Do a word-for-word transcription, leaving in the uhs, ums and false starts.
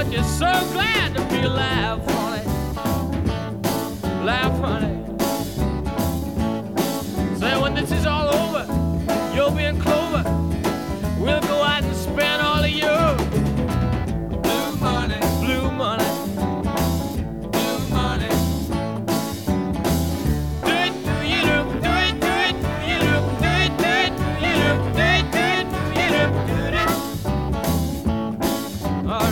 Just so glad to be alive, honey. Laugh, honey.